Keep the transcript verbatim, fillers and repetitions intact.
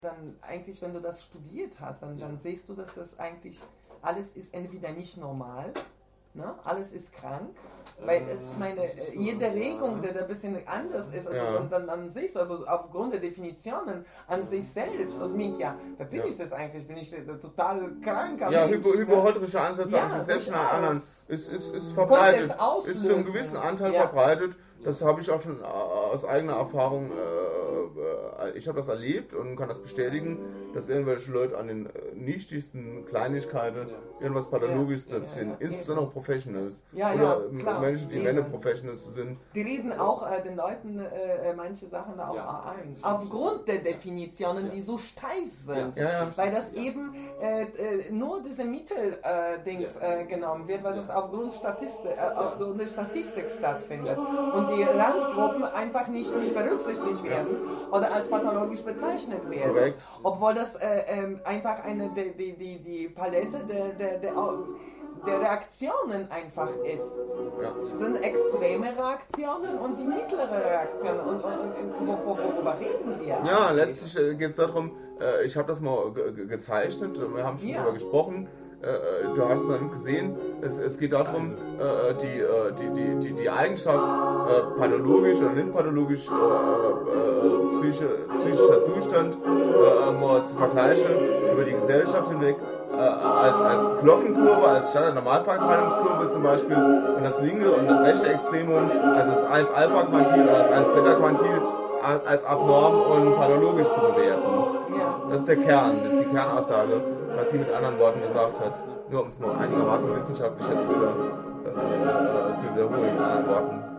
dann eigentlich, wenn du das studiert hast, dann, dann siehst du, dass das eigentlich alles ist entweder nicht normal, ne? Alles ist krank, weil es, ich meine, jede Regung, die da ein bisschen anders ist, also Ja. dann, dann, dann siehst du, also aufgrund der Definitionen an sich selbst, also Minka, wer bin Ja. ich das eigentlich? Bin ich total krank? Ja, Mensch, hypo, ne? hypohondrische Ansätze Ja, an sich selbst und an durchaus. anderen ist, ist, ist verbreitet, es auslösen. ist zu einem gewissen Anteil Ja. verbreitet. Das habe ich auch schon aus eigener Erfahrung, äh, ich habe das erlebt und kann das bestätigen, dass irgendwelche Leute an den nichtigsten Kleinigkeiten irgendwas Pathologisches Ja, ja, sind, ja, insbesondere Professionals Ja, oder ja, klar. Menschen, die Eben. Männer Professionals sind. Die reden auch äh, den Leuten äh, manche Sachen auch Ja. ein. Aufgrund der Definitionen, die so steif sind. Ja, ja. Weil das eben äh, äh, nur diese Mitteldings äh, genommen wird, was es aufgrund, Statistik, äh, aufgrund der Statistik stattfindet. Und die Randgruppen einfach nicht, nicht berücksichtigt werden oder als pathologisch bezeichnet werden. Korrekt. Obwohl das äh, äh, einfach eine die, die, die, die Palette der, der, der, der Reaktionen einfach ist. Ja. Es sind extreme Reaktionen und die mittlere Reaktionen. Und, und, und wo, wo, worüber reden wir? Ja, eigentlich? letztlich geht es darum, äh, ich habe das mal ge ge gezeichnet, wir haben schon Ja. darüber gesprochen, äh, du hast es noch nicht gesehen, es, es geht darum, äh, die, äh, die, die, die, die Eigenschaft äh, pathologisch oder nicht pathologisch äh, äh, psychische, psychischer Zustand äh, mal zu vergleichen über die Gesellschaft hinweg. Äh, als, als Glockenkurve, als Standard-Normalverteilungskurve zum Beispiel und das linke und das rechte Extremum, also das eins Alpha-Quantil oder das eins Beta-Quantil als abnorm und pathologisch zu bewerten. Ja. Das ist der Kern, das ist die Kernaussage, was sie mit anderen Worten gesagt hat. Nur um es mal einigermaßen wissenschaftlich jetzt wieder äh, zu wiederholen, in anderen Worten.